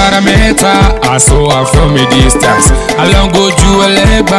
that I met her, I saw her from a distance. Along Oju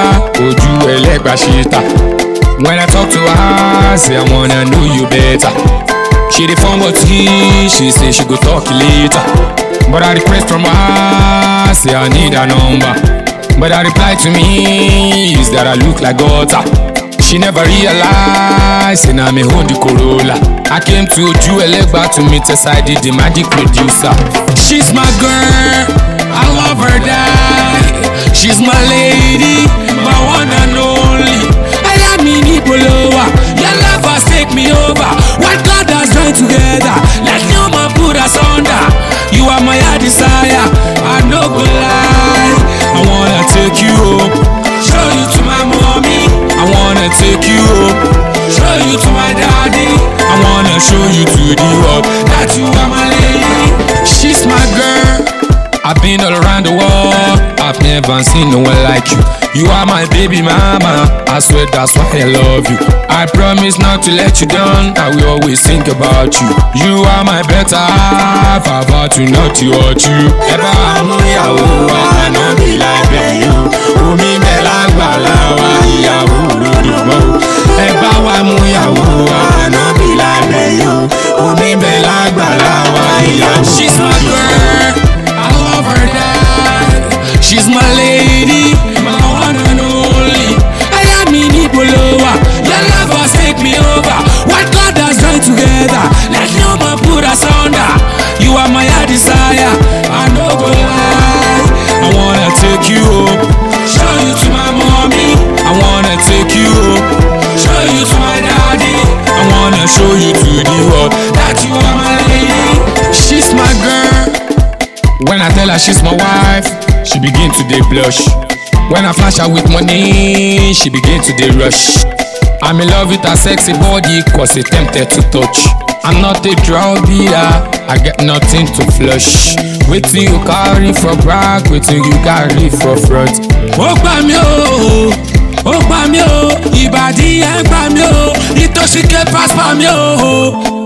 Elegba Shita. When I talk to her, say I wanna know you better. She the phone but she say she go talk later. But I request from her, say I need a number. But I reply to me is that I look like gutter. She never realized, and I'm a Honda Corolla. I came to Oju Elegba to meet Side, the magic producer. She's my girl, I love her die. She's my lady, my one and only. I am in Ibolowa, your love has take me over. What God has joined together, like no man put us under. You are my desire, I no go lie. I wanna take you home, show you to my mommy. I wanna take you home, show you to my daddy. I wanna show you to the world that you are my lady. She's my girl. I've been all around the world, I've never seen no one like you. You are my baby mama, I swear that's why I love you. I promise not to let you down, I will always think about you. You are my better half, I've had to not to hurt you. Ever I'm Yahoo, I know be like you. Umi Bella Balawa, Yahoo, Ludumo. Ever I'm Yahoo, I know be like you. Umi Bella Balawa, Yahoo. She's my girl, I love her die. She's my lady, my one and only. I am in Ibolowa, your love has take me over. What God has joined together, like no man put us under. You are my desire, I no go lie. I wanna take you home, show you to my mommy. I wanna take you home, show you to my daddy. I wanna show you to the world that you are my lady. She's my girl. When I tell her she's my wife, she begin to dey blush. When I flash her with money, she begin to dey rush. I'm in love with her sexy body, cause she tempted to touch. I'm not a drought beer, I get nothing to flush. Waiting you carry for back, waiting you carry for front. Ó gbà mí o, ó gbà mí o, ìbàdí ẹ̀ gbà mí o, ìtòsíkẹ́ pass pa mí o.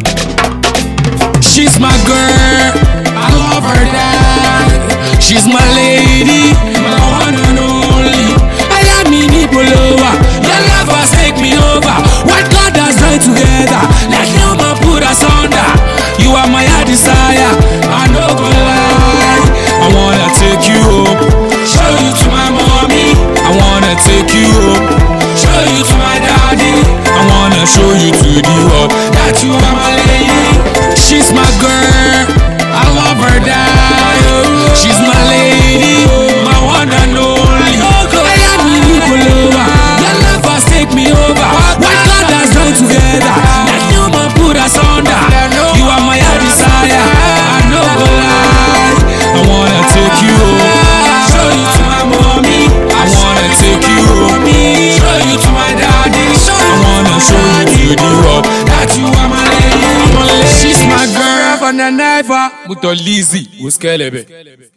She's my girl, I love her die. She's my lady, my one and only. I am in Ibolowa, your love has take me over. What God has joined together, like no man put us under. You are my desire, I no go lie. I wanna take you home, show you to my mommy. I wanna take you home, show you to my daddy. I wanna show you to the world that you are my lady. She's my girl, I love her die. She's my lady, my one and only. I am in Ibolowa, your love has take me over. What God has joined together, like no man put us under. You are my desire, I no go lie. I wanna take you home, show you to my mommy. I wanna take you home, show you to my daddy. I wanna show you to the world that you are my lady. She's my girl, but never. Muto Lizzy, Uskelebe.